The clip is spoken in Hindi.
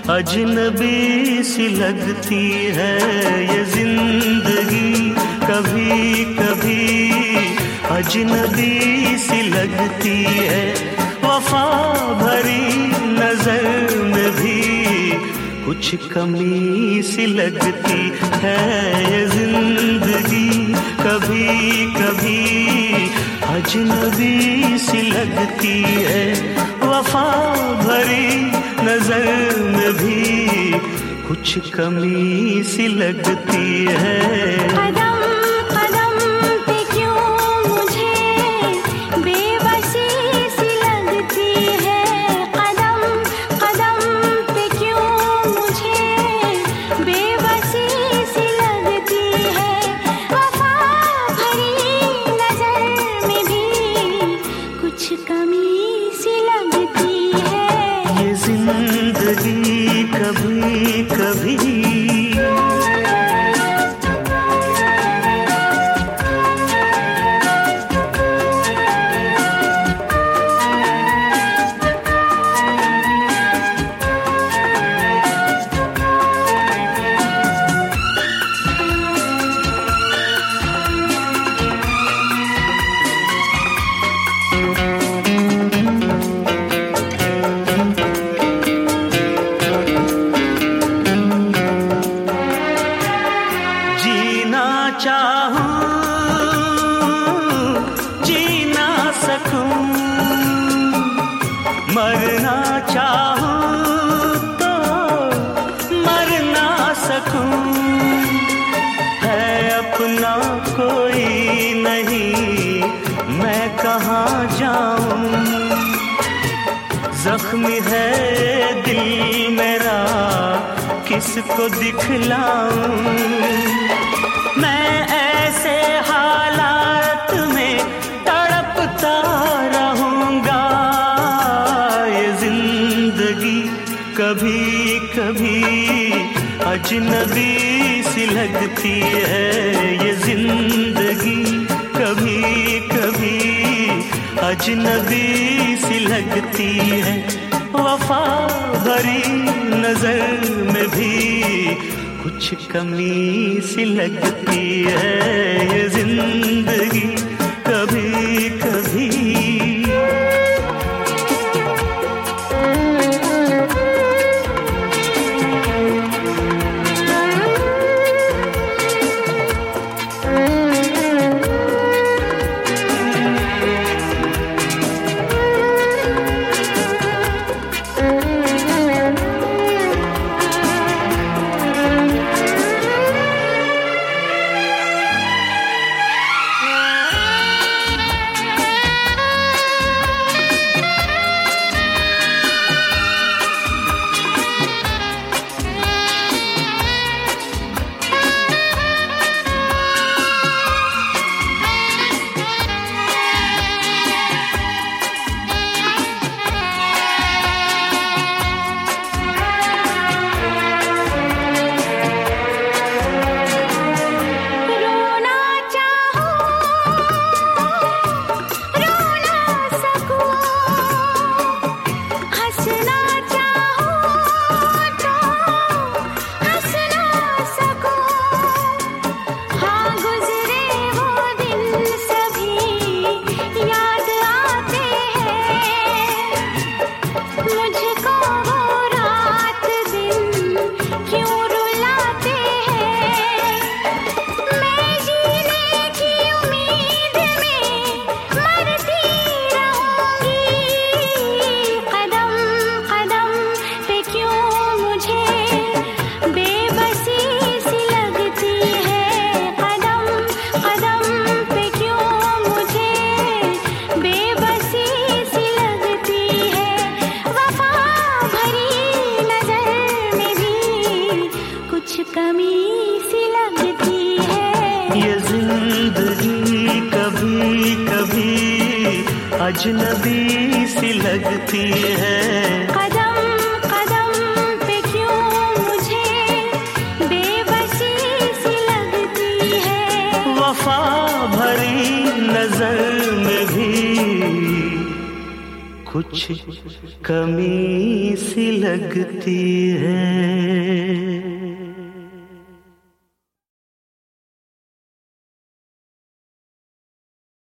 अजनबी सी लगती है ये जिंदगी कभी कभी, अजनबी सी लगती है वफा भरी नजर में भी कुछ कमी सी लगती है ये जिंदगी कभी कभी, अजनबी सी लगती है वफा भरी नजर में भी कुछ कमी सी लगती है। जिंदगी कभी कभी मरना चाहूं तो मर ना सकूं, है अपना कोई नहीं मैं कहाँ जाऊं, जख्मी है दिल मेरा किसको दिखलाऊं, मैं ऐसे हालात में तड़पता रहूंगा, ये जिंदगी कभी कभी अजनबी सी लगती है, ये जिंदगी कभी कभी अजनबी सी लगती है, वफा भरी नजर में भी कुछ कमी सी लगती है, ये जिंदगी कभी कभी। अजनबी सी लगती है, कदम कदम पे क्यों मुझे बेबसी सी लगती है, वफा भरी नजर में भी कुछ कमी सी लगती है।